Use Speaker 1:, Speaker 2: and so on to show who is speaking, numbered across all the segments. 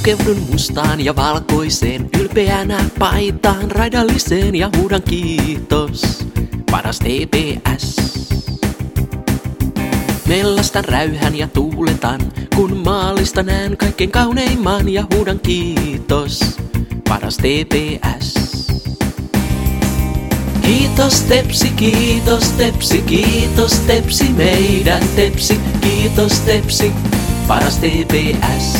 Speaker 1: Pukeudun mustaan ja valkoiseen, ylpeänä paitaan raidalliseen ja huudan kiitos, paras TPS. Mellastan räyhän ja tuuletan, kun maalista näen kaikkein kauneimman ja huudan kiitos, paras TPS. Kiitos Tepsi, kiitos Tepsi, kiitos Tepsi, meidän Tepsi, kiitos Tepsi, paras TPS.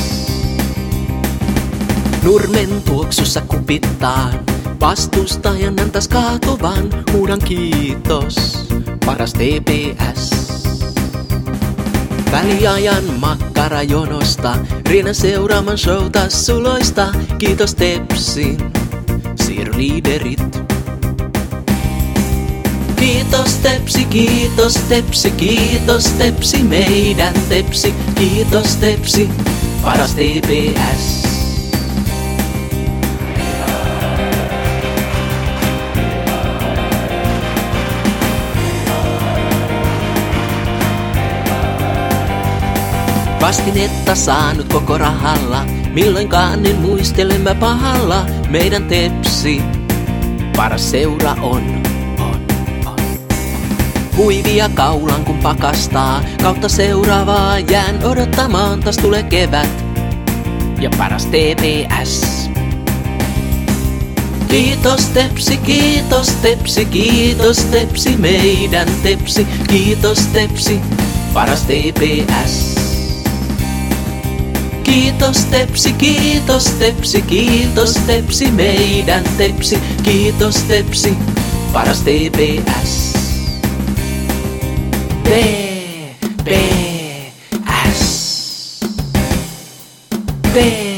Speaker 1: Nurmen tuoksussa kupittaan, vastustajan antas kaatuvan, huudan kiitos, paras TPS. Väliajan makkarajonosta, rienän seuraamaan showta suloista, kiitos Tepsin, cheerleaderit. Kiitos Tepsi, kiitos Tepsi, kiitos Tepsi, meidän Tepsi, kiitos Tepsi, paras TPS. Vastinetta saanut koko rahalla, milloinkaan en muistele mä pahalla, meidän Tepsi, paras seura on. Huivia kaulan kun pakastaa, kautta seuraavaa jään odottamaan, taas tulee kevät ja paras TPS. Kiitos Tepsi, kiitos Tepsi, kiitos Tepsi, meidän Tepsi, kiitos Tepsi, paras TPS. Kiitos Tepsi, kiitos Tepsi, kiitos Tepsi, meidän Tepsi, kiitos Tepsi, paras TPS. TPS.